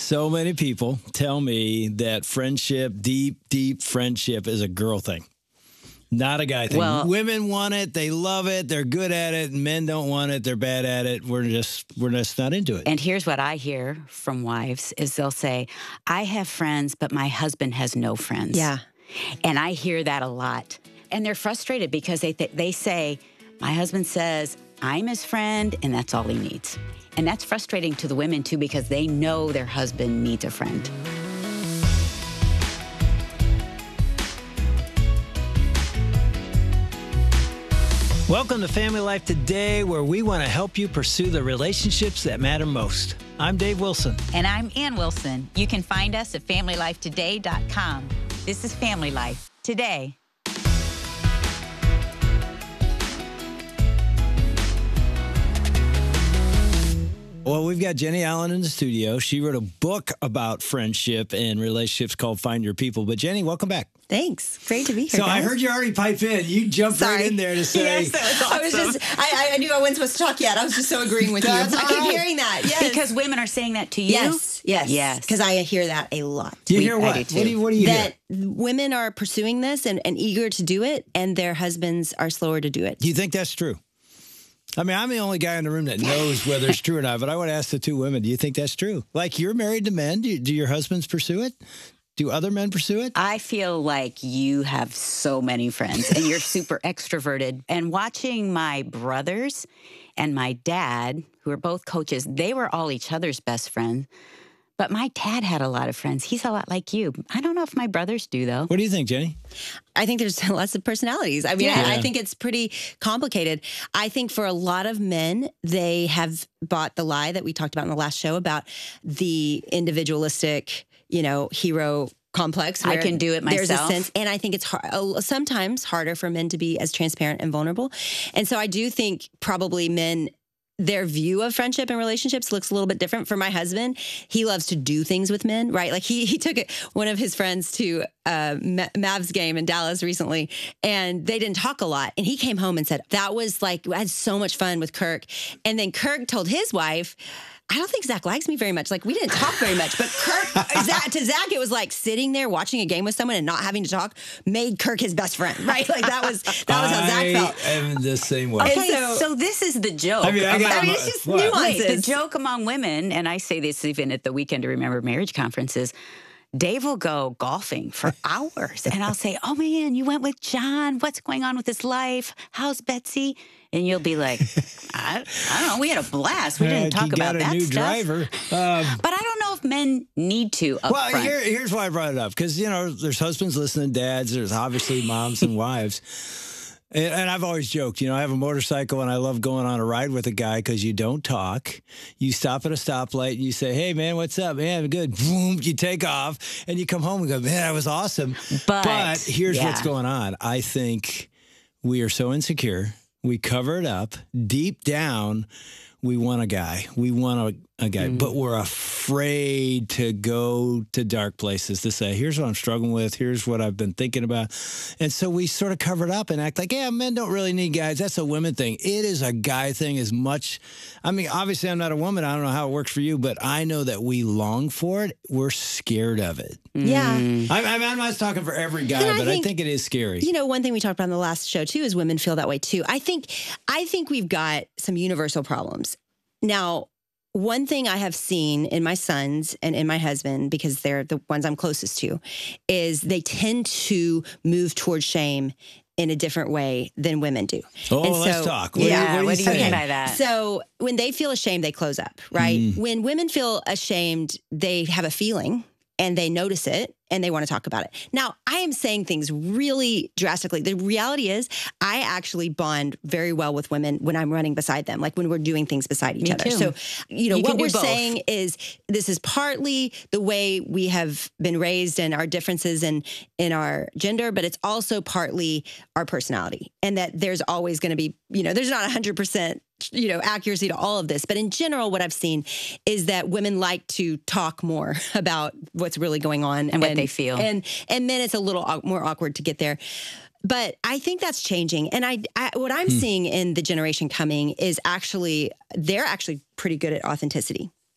so many people tell me that friendship, deep friendship is a girl thing. Not a guy thing. Well, women want it. They love it. They're good at it. Men don't want it. They're bad at it. We're just not into it. And here's what I hear from wives is they'll say, I have friends, but my husband has no friends. Yeah. And I hear that a lot. And they're frustrated because they say, my husband says, I'm his friend, and that's all he needs. And that's frustrating to the women, too, because they know their husband needs a friend. Welcome to Family Life Today, where we want to help you pursue the relationships that matter most. I'm Dave Wilson. And I'm Ann Wilson. You can find us at FamilyLifeToday.com. This is Family Life Today. Well, we've got Jenny Allen in the studio. She wrote a book about friendship and relationships called Find Your People. But Jenny, welcome back. Thanks. Great to be here. So guys. I heard you already pipe in. You jumped right in there to say. Yes, that was awesome. I knew I wasn't supposed to talk yet. I was just so agreeing with you. I keep hearing that. Yes. Because women are saying that to you? Yes. Because I hear that a lot. You hear what? What do you that women are pursuing this and eager to do it, and their husbands are slower to do it. Do you think that's true? I mean, I'm the only guy in the room that knows whether it's true or not, but I want to ask the two women, do you think that's true? Like, you're married to men. Do your husbands pursue it? Do other men pursue it? I feel like you have so many friends and you're super extroverted. And watching my brothers and my dad, who are both coaches, they were all each other's best friends. But my dad had a lot of friends. He's a lot like you. I don't know if my brothers do, though. What do you think, Jenny? I think there's lots of personalities. I mean, I think it's pretty complicated. I think for a lot of men, they have bought the lie that we talked about in the last show about the individualistic, hero complex. I can do it myself. There's a sense, and I think it's sometimes harder for men to be as transparent and vulnerable. And so I do think probably men, their view of friendship and relationships looks a little bit different. For my husband, he loves to do things with men, right? Like he took one of his friends to Mavs game in Dallas recently, and they didn't talk a lot. And he came home and said, that was like, I had so much fun with Kirk. And then Kirk told his wife, I don't think Zach likes me very much. Like, we didn't talk very much. But Kirk, to Zach, it was like sitting there watching a game with someone and not having to talk made Kirk his best friend, right? Like, that was how Zach felt. I am the same way. Okay, so this is the joke. I mean, it's just nuances. The joke among women, and I say this even at the Weekend to Remember Marriage conferences, Dave will go golfing for hours. And I'll say, oh, man, you went with John. What's going on with his life? How's Betsy? And you'll be like, I don't know. We had a blast. We didn't talk about that stuff. He got a new driver. But I don't know if men need to up front. Here's why I brought it up. Because, there's husbands listening, dads. There's obviously moms and wives. And I've always joked, I have a motorcycle and I love going on a ride with a guy because you don't talk. You stop at a stoplight and you say, hey, man, what's up? Man, good. Boom, you take off and you come home and go, man, that was awesome. But here's what's going on. I think we are so insecure. We cover it up. Deep down, we want a guy. We want a guy. But we're afraid to go to dark places to say, here's what I'm struggling with. Here's what I've been thinking about. And so we sort of cover it up and act like, yeah, men don't really need guys. That's a women thing. It is a guy thing as much. I mean, obviously, I'm not a woman. I don't know how it works for you, but I know that we long for it. We're scared of it. Yeah. I'm not talking for every guy, but I think it is scary. One thing we talked about in the last show, too, is women feel that way, too. I think we've got some universal problems. Now, one thing I have seen in my sons and in my husband, because they're the ones I'm closest to, is they tend to move towards shame in a different way than women do. Let's talk. What do you mean by that? So when they feel ashamed, they close up, right? When women feel ashamed, they have a feeling and they notice it and they want to talk about it. Now, I am saying things really drastically. The reality is I actually bond very well with women when I'm running beside them, like when we're doing things beside each other. Too. So, what we're saying is this is partly the way we have been raised and our differences in our gender, but it's also partly our personality. And that there's always going to be, there's not 100% accuracy to all of this. But in general, what I've seen is that women like to talk more about what's really going on and what they feel. And then it's a little more awkward to get there. But I think that's changing. And what I'm seeing in the generation coming is they're actually pretty good at authenticity.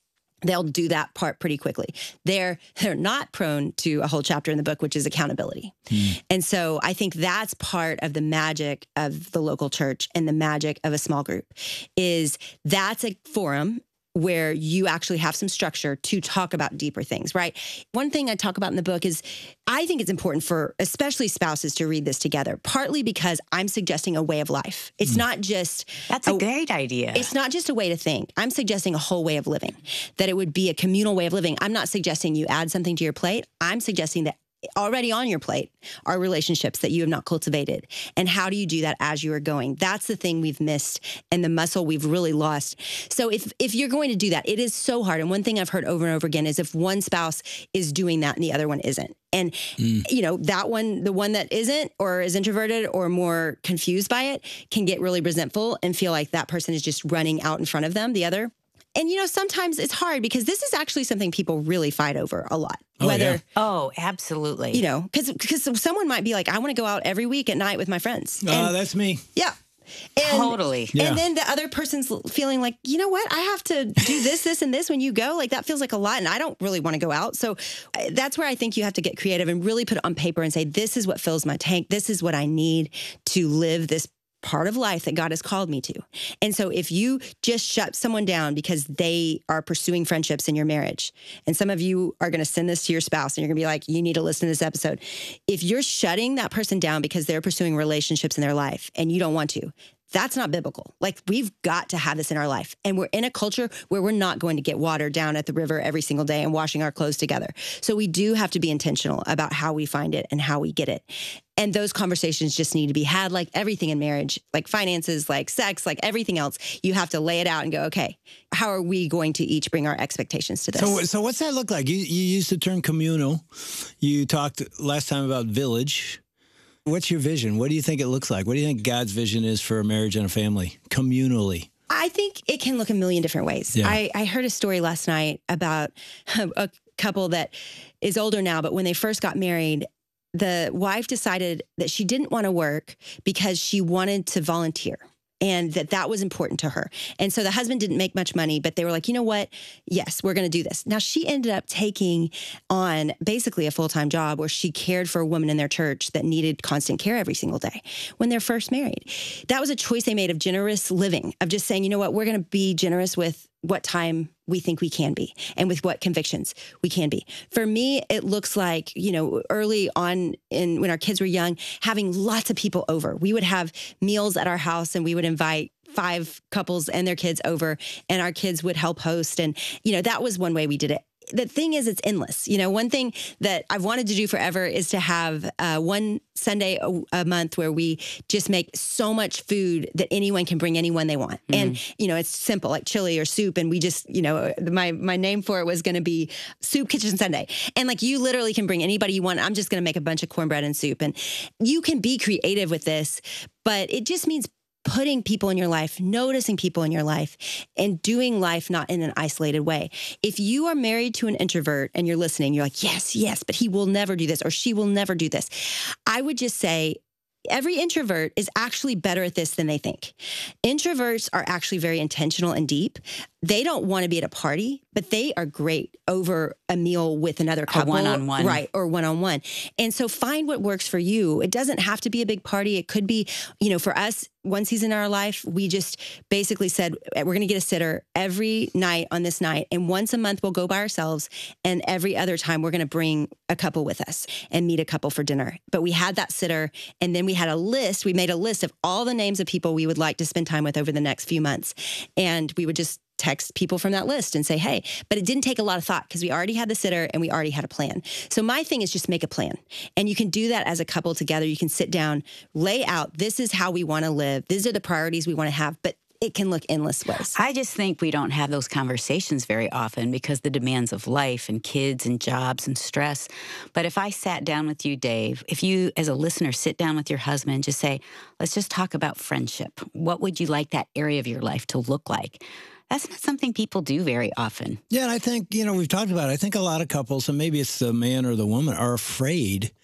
they'll do that part pretty quickly. They're not prone to a whole chapter in the book, which is accountability. And so I think that's part of the magic of the local church and the magic of a small group is that's a forum where you actually have some structure to talk about deeper things, right? One thing I talk about in the book is I think it's important for especially spouses to read this together, partly because I'm suggesting a way of life. It's not just... That's a great idea. It's not just a way to think. I'm suggesting a whole way of living, that it would be a communal way of living. I'm not suggesting you add something to your plate. I'm suggesting that already on your plate are relationships that you have not cultivated. And how do you do that as you are going? That's the thing we've missed and the muscle we've really lost. So if you're going to do that, it is so hard. And one thing I've heard over and over again is if one spouse is doing that and the other one isn't. And, you know, that one, the one that isn't or is introverted or more confused by it can get really resentful and feel like that person is just running out in front of them, the other. And, you know, sometimes it's hard because this is actually something people really fight over a lot. Oh, absolutely. You know, because someone might be like, I want to go out every week at night with my friends. That's me. Yeah. Totally. And then the other person's feeling like, you know what? I have to do this, and this when you go. Like, that feels like a lot, and I don't really want to go out. So that's where I think you have to get creative and really put it on paper and say, this is what fills my tank. This is what I need to live this part of life that God has called me to. And so if you just shut someone down because they are pursuing friendships in your marriage, and some of you are going to send this to your spouse and you're going to be like, you need to listen to this episode. If you're shutting that person down because they're pursuing relationships in their life and you don't want to, that's not biblical. Like, we've got to have this in our life. And we're in a culture where we're not going to get water down at the river every single day and washing our clothes together. So we do have to be intentional about how we find it and how we get it. And those conversations just need to be had, like everything in marriage, like finances, like sex, like everything else. You have to lay it out and go, okay, how are we going to each bring our expectations to this? So what's that look like? You used the term communal. You talked last time about village. What's your vision? What do you think it looks like? What do you think God's vision is for a marriage and a family, communally? I think it can look a million different ways. Yeah. I heard a story last night about a couple that is older now, but when they first got married, the wife decided that she didn't want to work because she wanted to volunteer. And that was important to her. And so the husband didn't make much money, but they were like, you know what? Yes, we're going to do this. Now, she ended up taking on basically a full-time job where she cared for a woman in their church that needed constant care every single day when they're first married. That was a choice they made of generous living, of just saying, you know what? We're going to be generous with what time we think we can be and with what convictions we can be. For me, it looks like, you know, early on when our kids were young, having lots of people over. We would have meals at our house and we would invite 5 couples and their kids over, and our kids would help host. And, you know, that was one way we did it. The thing is, it's endless. You know, one thing that I've wanted to do forever is to have one Sunday a month where we just make so much food that anyone can bring anyone they want. And, you know, it's simple, like chili or soup. And we just, you know, my name for it was going to be Soup Kitchen Sunday. And like, you literally can bring anybody you want. I'm just going to make a bunch of cornbread and soup. And you can be creative with this, but it just means putting people in your life, noticing people in your life, and doing life not in an isolated way. If you are married to an introvert and you're listening, you're like, yes, but he will never do this or she will never do this. I would just say, every introvert is actually better at this than they think. Introverts are actually very intentional and deep. They don't want to be at a party, but they are great over a meal with another couple. One-on-one. Right, or one-on-one. And so find what works for you. It doesn't have to be a big party. It could be, you know, for us, one season in our life, we just basically said, we're going to get a sitter every night on this night. And once a month, we'll go by ourselves. And every other time, we're going to bring a couple with us and meet a couple for dinner. But we had that sitter. And then we had a list. We made a list of all the names of people we would like to spend time with over the next few months. And we would just text people from that list and say, hey, but it didn't take a lot of thought because we already had the sitter and we already had a plan. So my thing is just make a plan. And you can do that as a couple together. You can sit down, lay out, this is how we want to live. These are the priorities we want to have, but it can look endless ways. I just think we don't have those conversations very often because the demands of life and kids and jobs and stress. But if I sat down with you, Dave, if you as a listener sit down with your husband and just say, let's just talk about friendship. What would you like that area of your life to look like? That's not something people do very often. Yeah, and I think, you know, we've talked about it. I think a lot of couples, and maybe it's the man or the woman, are afraid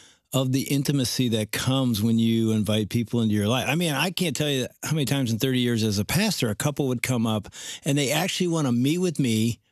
of the intimacy that comes when you invite people into your life. I mean, I can't tell you how many times in 30 years as a pastor, a couple would come up and they actually want to meet with me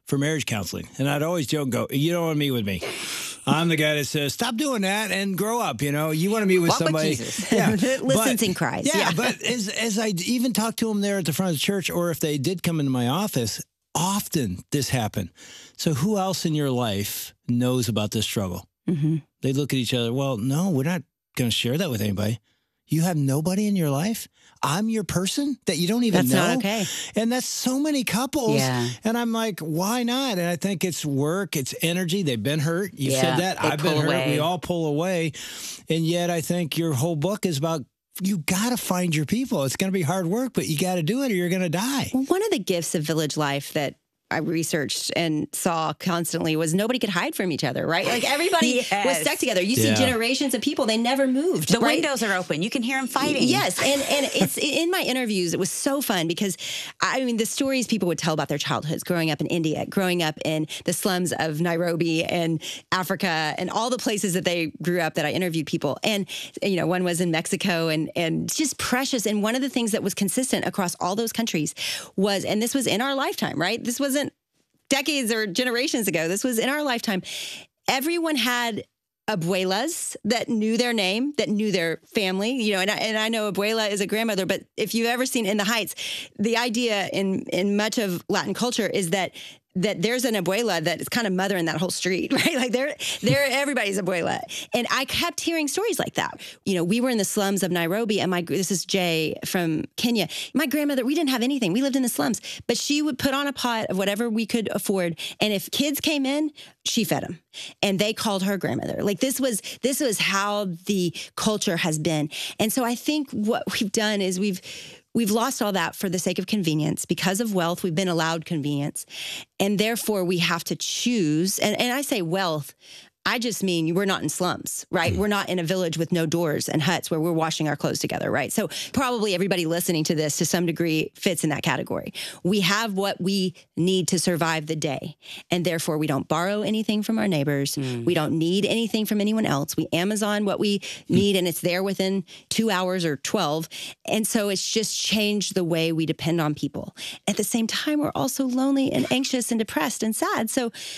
for marriage counseling. And I'd always joke and go, you don't want to meet with me. I'm the guy that says, stop doing that and grow up. You know, you want to meet with Walk somebody. with Jesus. Yeah, Listens and cries. Yeah, but as I even talked to them there at the front of the church, or if they did come into my office, often this happened. So who else in your life knows about this struggle? Mm-hmm. They look at each other. Well, no, we're not going to share that with anybody. You have nobody in your life? I'm your person that you don't even know? That's not okay. And that's so many couples. Yeah. And I'm like, why not? And I think it's work, it's energy. They've been hurt. You said that. They I've been pull hurt. away. We all pull away. And yet I think your whole book is about you got to find your people. It's going to be hard work, but you got to do it or you're going to die. Well, one of the gifts of village life that I researched and saw constantly was nobody could hide from each other, right? Like everybody was stuck together. You see generations of people, they never moved. The windows are open. You can hear them fighting. Yes. And it's in my interviews, it was so fun because I mean, the stories people would tell about their childhoods, growing up in India, growing up in the slums of Nairobi and Africa and all the places that they grew up that I interviewed people. And, you know, one was in Mexico and just precious. And one of the things that was consistent across all those countries was, and this was in our lifetime, right? This wasn't decades or generations ago. This was in our lifetime. Everyone had abuelas that knew their name, that knew their family, you know, and I know abuela is a grandmother, but if you've ever seen In the Heights, the idea in much of Latin culture is that there's an abuela that is kind of mothering that whole street, right? Like they're everybody's abuela. And I kept hearing stories like that. You know, we were in the slums of Nairobi and this is Jay from Kenya. My grandmother, we didn't have anything. We lived in the slums, but she would put on a pot of whatever we could afford. And if kids came in, she fed them and they called her grandmother. Like this was how the culture has been. And so I think what we've done is we've lost all that for the sake of convenience. Because of wealth, we've been allowed convenience. And therefore, we have to choose. And I say wealth, I just mean we're not in slums, right? We're not in a village with no doors and huts where we're washing our clothes together, right? So probably everybody listening to this to some degree fits in that category. We have what we need to survive the day. And therefore, we don't borrow anything from our neighbors. We don't need anything from anyone else. We Amazon what we need and it's there within 2 hours or 12. And so it's just changed the way we depend on people. At the same time, we're also lonely and anxious and depressed and sad.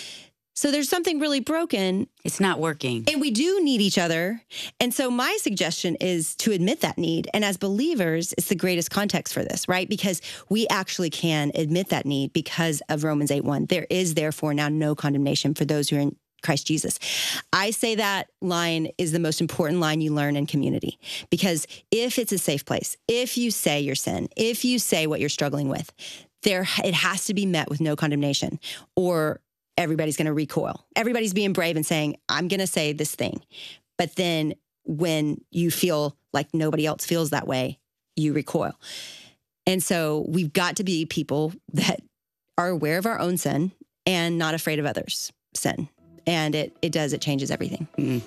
So there's something really broken. It's not working. And we do need each other. And so my suggestion is to admit that need. And as believers, it's the greatest context for this, right? Because we actually can admit that need because of Romans 8:1. There is therefore now no condemnation for those who are in Christ Jesus. I say that line is the most important line you learn in community. Because if it's a safe place, if you say your sin, if you say what you're struggling with, it has to be met with no condemnation or everybody's going to recoil. Everybody's being brave and saying, I'm going to say this thing. But then when you feel like nobody else feels that way, you recoil. And so we've got to be people that are aware of our own sin and not afraid of others' sin. And it changes everything. Mm-hmm.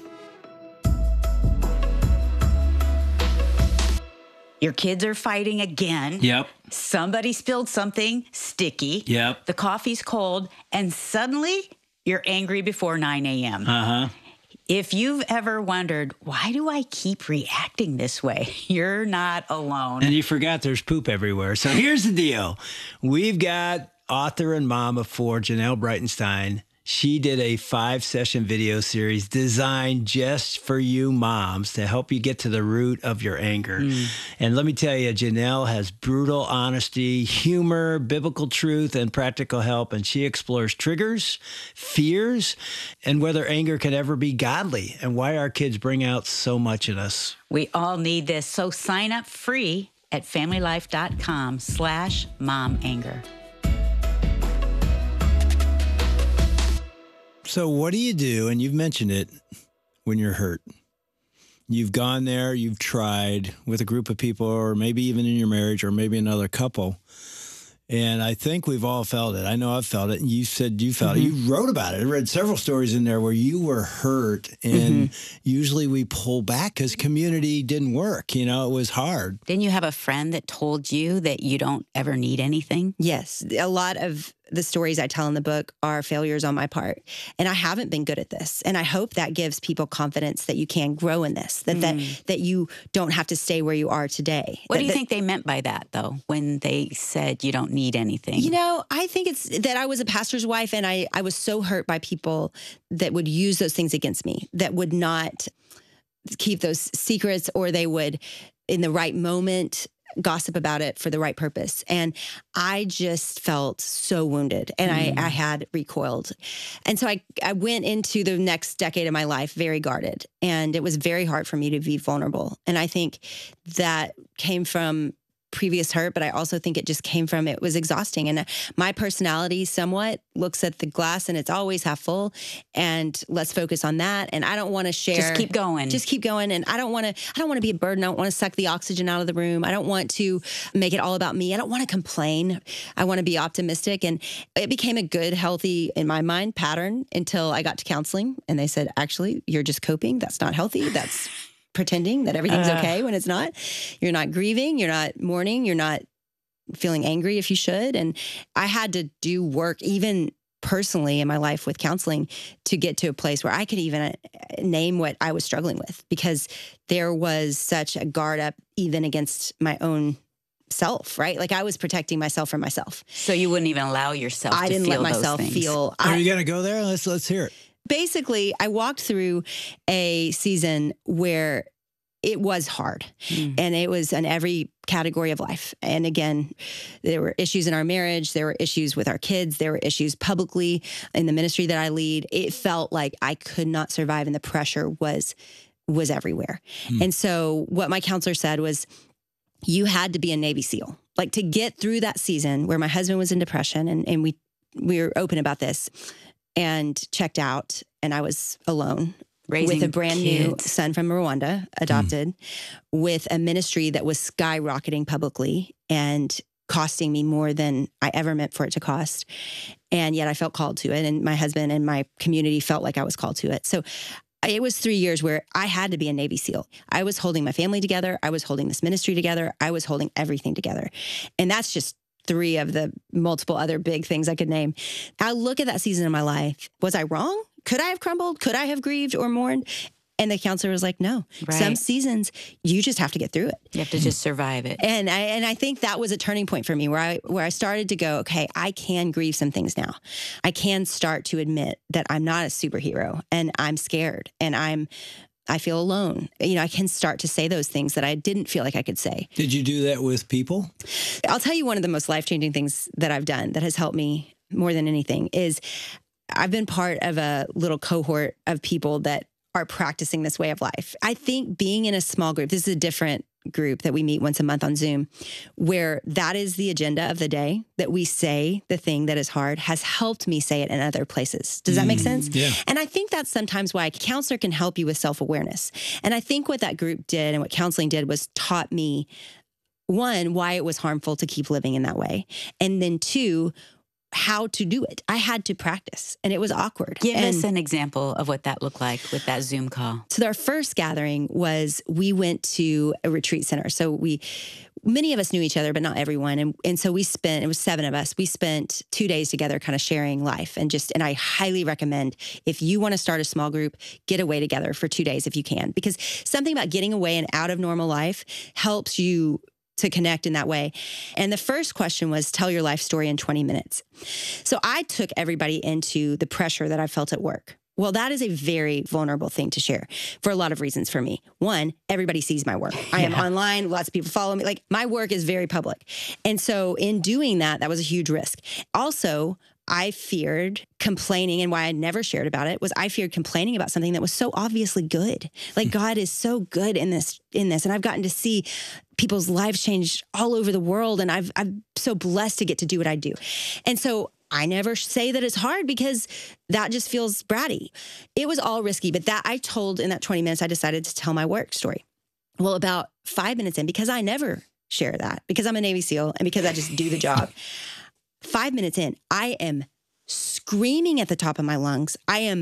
Your kids are fighting again. Yep. Somebody spilled something sticky. Yep. The coffee's cold. And suddenly you're angry before 9 a.m. Uh-huh. If you've ever wondered, why do I keep reacting this way? You're not alone. And you forgot there's poop everywhere. So here's the deal. We've got author and mom of 4, Janelle Breitenstein. She did a 5-session video series designed just for you moms to help you get to the root of your anger. And let me tell you, Janelle has brutal honesty, humor, biblical truth, and practical help. And she explores triggers, fears, and whether anger can ever be godly and why our kids bring out so much in us. We all need this. So sign up free at familylife.com/momanger. So what do you do? And you've mentioned it when you're hurt. You've gone there, you've tried with a group of people, or maybe even in your marriage, or maybe another couple. And I think we've all felt it. I know I've felt it. And you said you felt it. You wrote about it. I read several stories in there where you were hurt. And usually we pull back because community didn't work. You know, it was hard. Didn't you have a friend that told you that you don't ever need anything? Yes. A lot of the stories I tell in the book are failures on my part. And I haven't been good at this. And I hope that gives people confidence that you can grow in this, that you don't have to stay where you are today. What do you think they meant by that, though, when they said you don't need anything? You know, I think it's that I was a pastor's wife, and I was so hurt by people that would use those things against me, that would not keep those secrets, or they would, in the right moment, gossip about it for the right purpose. And I just felt so wounded, and I had recoiled. And so I went into the next decade of my life very guarded, and it was very hard for me to be vulnerable. And I think that came from previous hurt, but I also think it just came from, it was exhausting. And my personality somewhat looks at the glass and it's always half full, and let's focus on that. And I don't want to share. Just keep going. And I don't want to be a burden. I don't want to suck the oxygen out of the room. I don't want to make it all about me. I don't want to complain. I want to be optimistic. And it became a good, healthy, in my mind, pattern until I got to counseling, and they said, actually, you're just coping. That's not healthy. That's pretending that everything's okay when it's not. You're not grieving. You're not mourning. You're not feeling angry if you should. And I had to do work, even personally in my life with counseling, to get to a place where I could even name what I was struggling with, because there was such a guard up even against my own self, right? Like I was protecting myself from myself. So you wouldn't even allow yourself to feel those things. I didn't let myself feel. Are you going to go there? Let's hear it. Basically, I walked through a season where it was hard, and it was in every category of life. And again, there were issues in our marriage. There were issues with our kids. There were issues publicly in the ministry that I lead. It felt like I could not survive, and the pressure was everywhere. And so what my counselor said was, you had to be a Navy SEAL, like to get through that season where my husband was in depression, and we were open about this, and checked out, and I was alone. Raising with a brand kids. new son from Rwanda, adopted, with a ministry that was skyrocketing publicly and costing me more than I ever meant for it to cost. And yet I felt called to it, and my husband and my community felt like I was called to it. So it was 3 years where I had to be a Navy SEAL. I was holding my family together. I was holding this ministry together. I was holding everything together. And that's just 3 of the multiple other big things I could name. I look at that season of my life. Was I wrong? Could I have crumbled? Could I have grieved or mourned? And the counselor was like, no, some seasons you just have to get through it. You have to just survive it. And I think that was a turning point for me where I started to go, okay, I can grieve some things now. I can start to admit that I'm not a superhero, and I'm scared, and I feel alone. You know, I can start to say those things that I didn't feel like I could say. Did you do that with people? I'll tell you, one of the most life-changing things that I've done that has helped me more than anything is I've been part of a little cohort of people that are practicing this way of life. I think being in a small group, this is a different group that we meet once a month on Zoom, where that is the agenda of the day, that we say the thing that is hard, has helped me say it in other places. Does that make sense? Yeah. And I think that's sometimes why a counselor can help you with self-awareness. And I think what that group did and what counseling did was taught me, 1, why it was harmful to keep living in that way. And then 2, how to do it. I had to practice, and it was awkward. Give us an example of what that looked like with that Zoom call. So our first gathering was, we went to a retreat center. So many of us knew each other, but not everyone. And so it was 7 of us. We spent 2 days together kind of sharing life, and I highly recommend, if you want to start a small group, get away together for 2 days if you can, because something about getting away and out of normal life helps you to connect in that way. And the first question was, tell your life story in 20 minutes. So I took everybody into the pressure that I felt at work. Well, that is a very vulnerable thing to share for a lot of reasons for me. 1, everybody sees my work. I am online. Lots of people follow me. Like, my work is very public. And so in doing that was a huge risk. Also, I feared complaining, and why I never shared about it was I feared complaining about something that was so obviously good. Like, God is so good in this. And I've gotten to see people's lives change all over the world. And I'm so blessed to get to do what I do. And so I never say that it's hard, because that just feels bratty. It was all risky, but in that 20 minutes, I decided to tell my work story. Well, about 5 minutes in, because I never share that, because I'm a Navy SEAL and because I just do the job. 5 minutes in, I am screaming at the top of my lungs. I am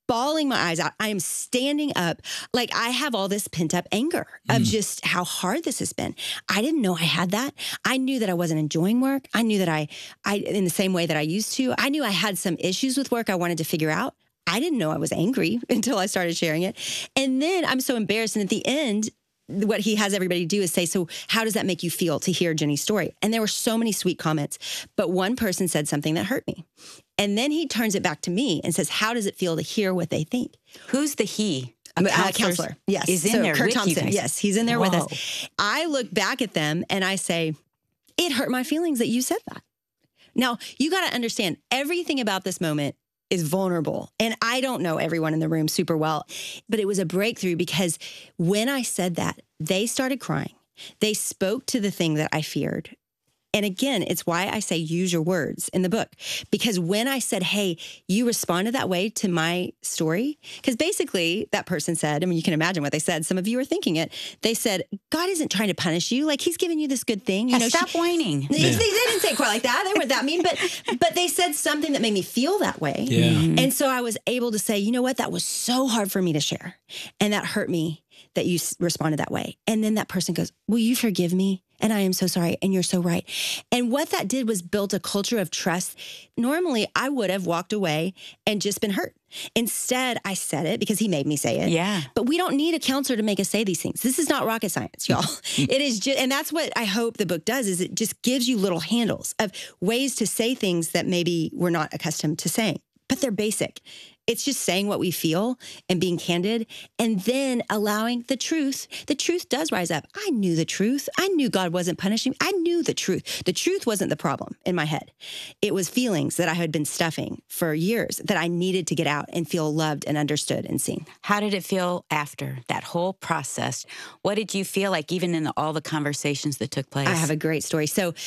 bawling my eyes out. I am standing up. Like I have all this pent up anger of just how hard this has been. I didn't know I had that. I knew that I wasn't enjoying work. I knew that I in the same way that I used to, I knew I had some issues with work I wanted to figure out. I didn't know I was angry until I started sharing it. And then I'm so embarrassed. And at the end, what he has everybody do is say, so how does that make you feel to hear Jenny's story? And there were so many sweet comments, but one person said something that hurt me. And then he turns it back to me and says, how does it feel to hear what they think? Who's the he? A counselor. Yes. Is in there Kurt with Thompson. you guys. Yes, he's in there with us. I look back at them and I say, it hurt my feelings that you said that. Now, you got to understand, everything about this moment is vulnerable. And I don't know everyone in the room super well, but it was a breakthrough because when I said that, they started crying. They spoke to the thing that I feared. And again, it's why I say use your words in the book. Because when I said, hey, you responded that way to my story, because basically that person said, I mean, you can imagine what they said. Some of you are thinking it. They said, God isn't trying to punish you. Like he's giving you this good thing. You know, stop whining. They didn't say it quite like that. They weren't that mean, but they said something that made me feel that way. Yeah. And so I was able to say, you know what? That was so hard for me to share. And that hurt me that you responded that way. And then that person goes, will you forgive me? And I am so sorry. And you're so right. And what that did was built a culture of trust. Normally, I would have walked away and just been hurt. Instead, I said it because he made me say it. Yeah. But we don't need a counselor to make us say these things. This is not rocket science, y'all. It is just, and that's what I hope the book does, is it just gives you little handles of ways to say things that maybe we're not accustomed to saying, but they're basic. It's just saying what we feel and being candid and then allowing the truth. The truth does rise up. I knew the truth. I knew God wasn't punishing me. I knew the truth. The truth wasn't the problem in my head. It was feelings that I had been stuffing for years that I needed to get out and feel loved and understood and seen. How did it feel after that whole process? What did you feel like even in all the conversations that took place? I have a great story. So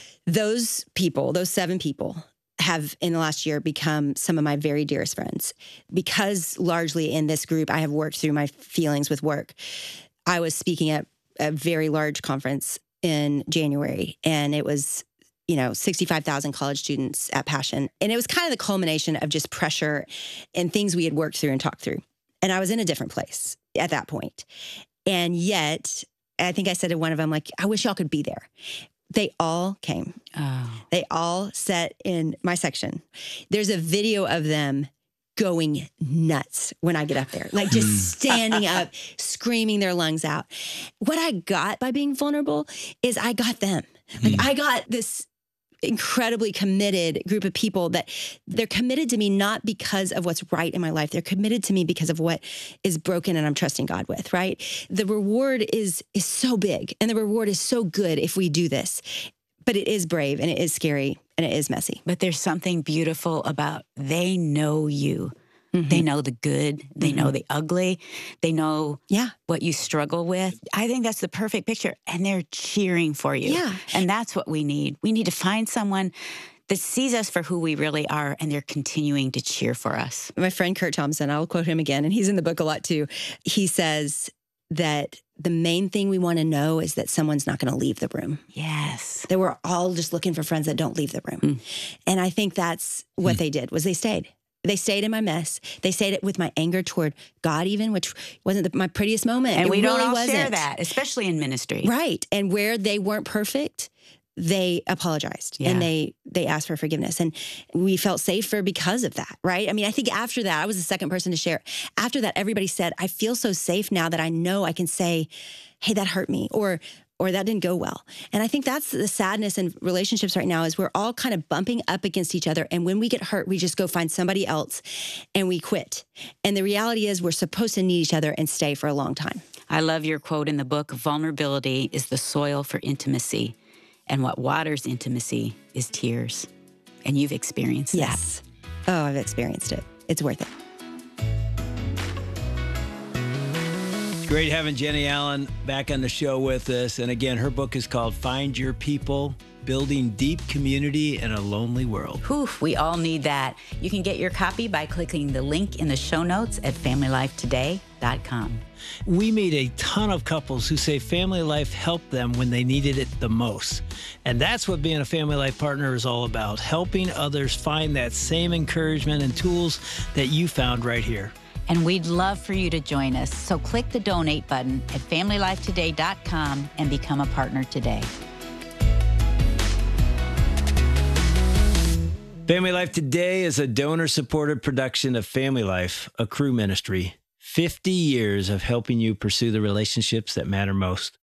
those people, those 7 people, have in the last year become some of my very dearest friends because largely in this group, I have worked through my feelings with work. I was speaking at a very large conference in January and it was, 65,000 college students at Passion. And it was kind of the culmination of just pressure and things we had worked through and talked through. And I was in a different place at that point. And yet, I think I said to one of them, like, I wish y'all could be there. They all came. Oh. They all sat in my section. There's a video of them going nuts when I get up there, like just standing up, screaming their lungs out. What I got by being vulnerable is I got them. Like I got this incredibly committed group of people that they're committed to me not because of what's right in my life. They're committed to me because of what is broken and I'm trusting God with, right? The reward is so big and the reward is so good if we do this. But it is brave and it is scary and it is messy. But there's something beautiful about they know you. Mm-hmm. They know the good. They know the ugly. They know what you struggle with. I think that's the perfect picture. And they're cheering for you. Yeah. And that's what we need. We need to find someone that sees us for who we really are, and they're continuing to cheer for us. My friend Kurt Thompson, I'll quote him again, and he's in the book a lot too. He says that the main thing we want to know is that someone's not going to leave the room. Yes. That we're all just looking for friends that don't leave the room. And I think that's what they did, was they stayed. They stayed in my mess. They stayed it with my anger toward God even, which wasn't my prettiest moment. And we don't really all wasn't. share that, especially in ministry. Right. And where they weren't perfect, they apologized and they asked for forgiveness. And we felt safer because of that, right? I mean, I think after that, I was the second person to share. After that, everybody said, I feel so safe now that I know I can say, hey, that hurt me, or that didn't go well. And I think that's the sadness in relationships right now is we're all kind of bumping up against each other. And when we get hurt, we just go find somebody else and we quit. And the reality is we're supposed to need each other and stay for a long time. I love your quote in the book, vulnerability is the soil for intimacy. And what waters intimacy is tears. And you've experienced that. Yes. Oh, I've experienced it. It's worth it. Great having Jenny Allen back on the show with us. And again, her book is called Find Your People, building deep community in a lonely world. Whew, we all need that. You can get your copy by clicking the link in the show notes at familylifetoday.com. We meet a ton of couples who say Family Life helped them when they needed it the most. And that's what being a Family Life partner is all about, helping others find that same encouragement and tools that you found right here. And we'd love for you to join us. So click the donate button at familylifetoday.com and become a partner today. Family Life Today is a donor-supported production of Family Life, a Cru ministry. 50 years of helping you pursue the relationships that matter most.